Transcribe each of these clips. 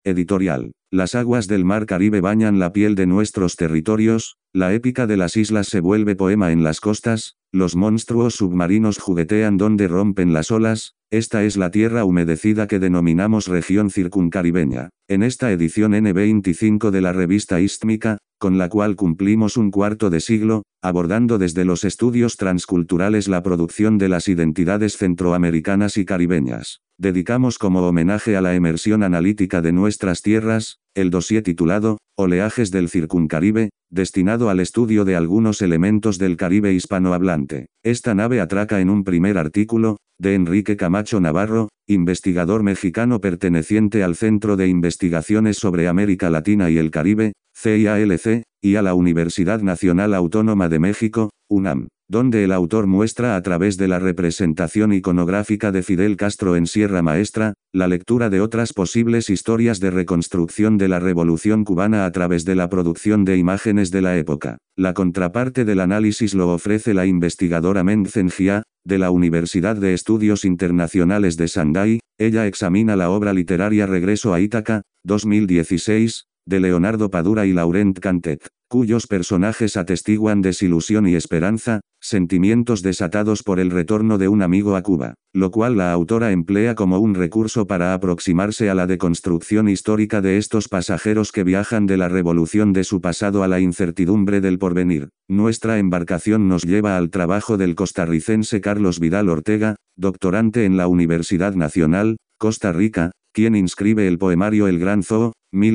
Editorial. Las aguas del mar Caribe bañan la piel de nuestros territorios, la épica de las islas se vuelve poema en las costas, los monstruos submarinos juguetean donde rompen las olas, esta es la tierra humedecida que denominamos región circuncaribeña. En esta edición N25 de la revista Istmica, con la cual cumplimos un cuarto de siglo, abordando desde los estudios transculturales la producción de las identidades centroamericanas y caribeñas. Dedicamos como homenaje a la emersión analítica de nuestras tierras, el dossier titulado, Oleajes del Circuncaribe, destinado al estudio de algunos elementos del Caribe hispanohablante. Esta nave atraca en un primer artículo, de Enrique Camacho Navarro, investigador mexicano perteneciente al Centro de Investigaciones sobre América Latina y el Caribe, CIALC, y a la Universidad Nacional Autónoma de México, UNAM, donde el autor muestra a través de la representación iconográfica de Fidel Castro en Sierra Maestra, la lectura de otras posibles historias de reconstrucción de la Revolución Cubana a través de la producción de imágenes de la época. La contraparte del análisis lo ofrece la investigadora Meng Zhenjia, de la Universidad de Estudios Internacionales de Shanghái. Ella examina la obra literaria Regreso a Ítaca, 2016, de Leonardo Padura y Laurent Cantet, cuyos personajes atestiguan desilusión y esperanza, sentimientos desatados por el retorno de un amigo a Cuba, lo cual la autora emplea como un recurso para aproximarse a la deconstrucción histórica de estos pasajeros que viajan de la revolución de su pasado a la incertidumbre del porvenir. Nuestra embarcación nos lleva al trabajo del costarricense Carlos Vidal Ortega, doctorante en la Universidad Nacional, Costa Rica, quien inscribe el poemario El Gran Zoo,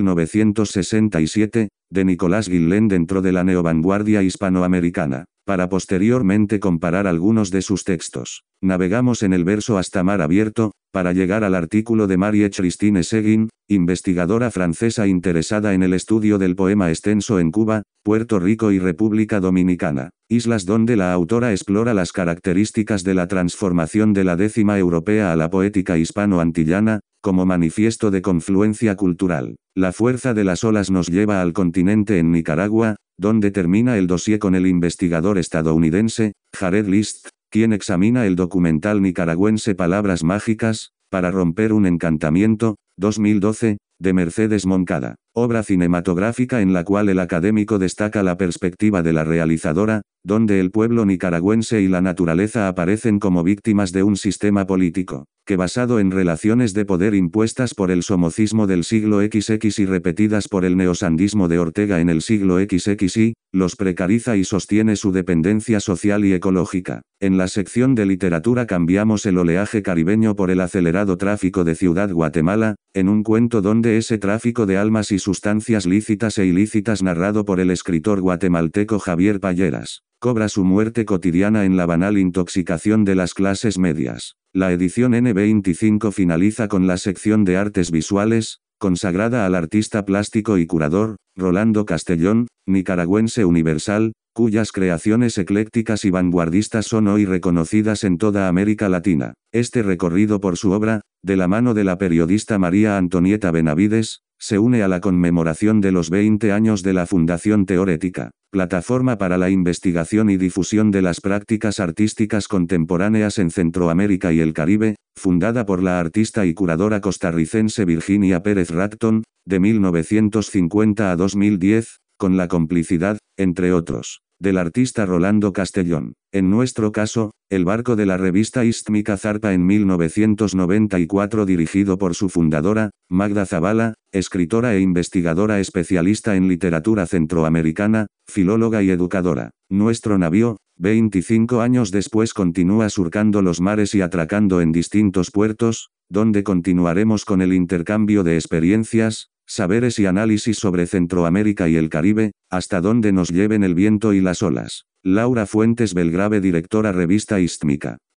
1967, de Nicolás Guillén dentro de la neovanguardia hispanoamericana, para posteriormente comparar algunos de sus textos. Navegamos en el verso hasta mar abierto, para llegar al artículo de Marie-Christine Seguin, investigadora francesa interesada en el estudio del poema extenso en Cuba, Puerto Rico y República Dominicana, islas donde la autora explora las características de la transformación de la décima europea a la poética hispano-antillana, como manifiesto de confluencia cultural. La fuerza de las olas nos lleva al continente en Nicaragua, donde termina el dossier con el investigador estadounidense, Jared List, quien examina el documental nicaragüense Palabras Mágicas, para romper un encantamiento, 2012, de Mercedes Moncada, obra cinematográfica en la cual el académico destaca la perspectiva de la realizadora, donde el pueblo nicaragüense y la naturaleza aparecen como víctimas de un sistema político, que basado en relaciones de poder impuestas por el somocismo del siglo XX y repetidas por el neosandismo de Ortega en el siglo XXI, los precariza y sostiene su dependencia social y ecológica. En la sección de literatura cambiamos el oleaje caribeño por el acelerado tráfico de Ciudad Guatemala, en un cuento donde ese tráfico de almas y sustancias lícitas e ilícitas narrado por el escritor guatemalteco Javier Palleras, cobra su muerte cotidiana en la banal intoxicación de las clases medias. La edición N25 finaliza con la sección de artes visuales, consagrada al artista plástico y curador, Rolando Castellón, nicaragüense universal, cuyas creaciones eclécticas y vanguardistas son hoy reconocidas en toda América Latina. Este recorrido por su obra, de la mano de la periodista María Antonieta Benavides, se une a la conmemoración de los 20 años de la Fundación Teorética, plataforma para la investigación y difusión de las prácticas artísticas contemporáneas en Centroamérica y el Caribe, fundada por la artista y curadora costarricense Virginia Pérez Ratton, de 1950 a 2010, con la complicidad, entre otros, del artista Rolando Castellón. En nuestro caso, el barco de la revista Istmica zarpa en 1994 dirigido por su fundadora, Magda Zavala, escritora e investigadora especialista en literatura centroamericana, filóloga y educadora. Nuestro navío, 25 años después continúa surcando los mares y atracando en distintos puertos, donde continuaremos con el intercambio de experiencias, saberes y análisis sobre Centroamérica y el Caribe, hasta donde nos lleven el viento y las olas. Laura Fuentes Belgrave, directora revista Istmica.